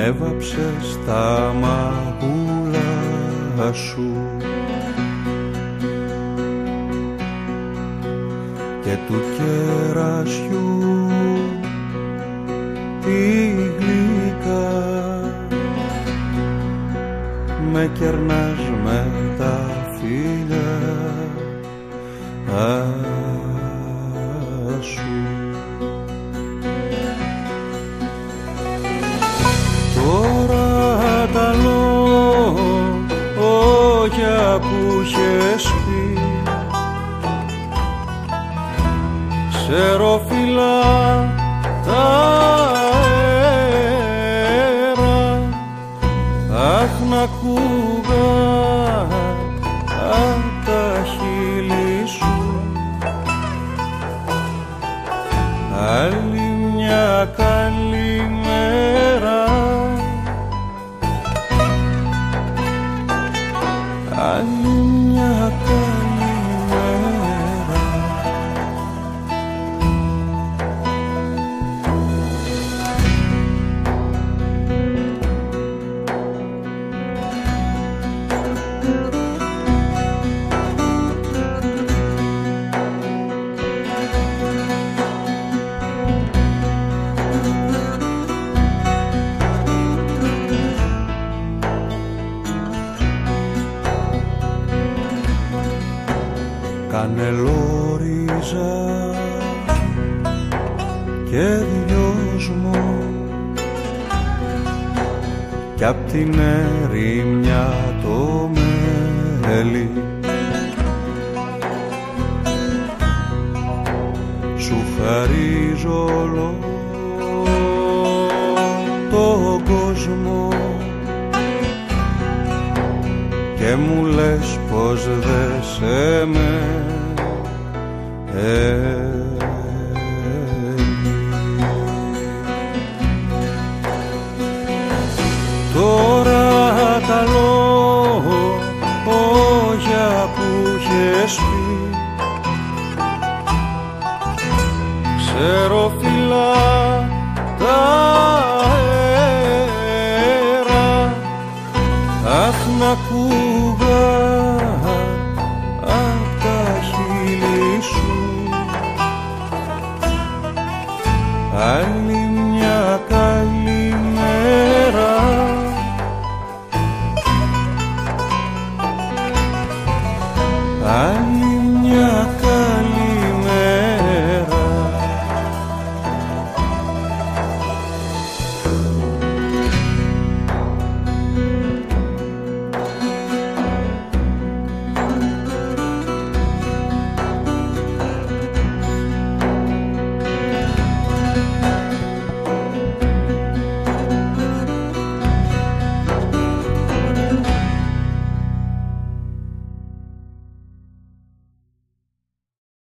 έβαψες τα μαγούλα σου και του κερασιού τη γλυκά με κερνάς με τα φίλια σου. Τώρα τα λόγια που είχες πει ξεροφυλά τα αέρα, αχ να ακούγα απ' τα χείλη σου άλλη μια καλημέρα, άλλη μια καλημέρα. Κανελόριζα και δυόσμο κι απ' την ερημιά το μέλι σου χαρίζω όλο τον κόσμο και μου λες πως δε σε με τώρα τα λόγια που είχες πει ξεροφυλά τα αέρα, αχ να ακούγα απ' τα χείλη σου άλλη